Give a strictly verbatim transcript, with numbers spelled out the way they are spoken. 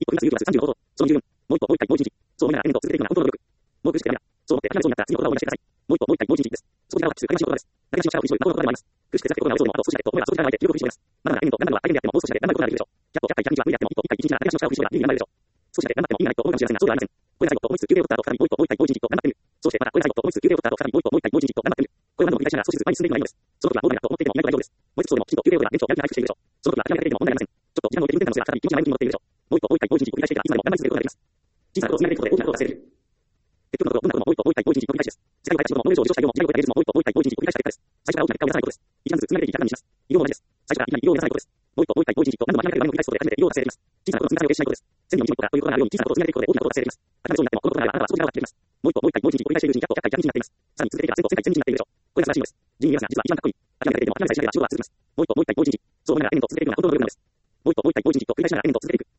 一個踏み出す勇気はさんじゅうのこと。その十分。もう一歩、もう一回、もう一日。そう思いながら、エンドを続けていくのが本当の努力。もう苦しくてやめだ。そう思って諦めそうになった次の言葉を思い出してください。もう一歩、もう一回、もう一日です。そちらは普通、悲しい言葉です。投げ出しの力を振り絞る魔法の言葉でもあります。苦しくて避けて行うことでもあと少しだけと思えばそこから前で十分振り絞れます。まだまだエンド、何度は相手にあってももう少しだけ頑張ることができるでしょう。ひゃっ歩、ひゃっ回、ひゃく日は無理であっても一歩、一回、一日なら投げ出しの力を振り絞れば有利に頑張れるでしょう。少しだけ頑張っても意味がないと思うかもしれませんが、そうではありません。これが最後と思いつつ休憩を取った後、再びもう一歩、もう一回、もう一日と頑張ってみる。そうしてまたこれが最後と思いつつ休憩を取った後、再びもう一歩、もう一回、もう一日と頑張ってみる。これを何度も繰り返しながら少しずつ前に進んでいくのがいいのです。その時はもうダメだと思っていても意外と大丈夫です。もう一つそうでもきちんと休憩を取れば現地をやる気が回復しているでしょう。その時は諦めていても問題ありません。ちょっと時間を置いて運転のすが再び気持ちが前向きに戻っているでしょう。もう一歩、もう一回、もう一日と繰り返していたらいつまでも頑張り続けることができます。小さなことを積み上げていくことで大きなことを達成できる。結局のところ、どんなことももう一歩、もう一回、もう一日と繰り返しです。世界を変えた仕事もノーベル賞を受賞した業も嫌いことが芸術ももう一歩、もう一回、もう一日と繰り返した結果です。最初から大きな結果を目指さないことです。一段ずつ積み上げていき楽観にします。医療も同じです。最初からいきなり医療を目指さないことです。もう一歩、もう一回、もう一日と何度も諦める場面を繰り返すことで初めて医療を達成できます。小さなことの積み重ねを決してしないことです。千里の道のりとかということがあるように小さなことを積み上げていくことで大きなことを達成できます。諦めそうになってもこのことがあればあなたは少し長くできます。もう一歩、もう一回、もう一日と繰り返しているうちにひゃっ歩、ひゃっ回、ひゃく日になっています。さらに続けていけばせん歩、せん回、せん日になっているでしょう。これが素晴らしいのです。人に言いますが、実は一番かっこいい。諦めていても諦めさえしないでは仕事は続きます。もう一歩、もう一回、もう一日。そう思いながらエンドを続けていくのが本当の努力なのです。もう一歩、もう一回、もう一日と繰り返しながらエンドを続けていく。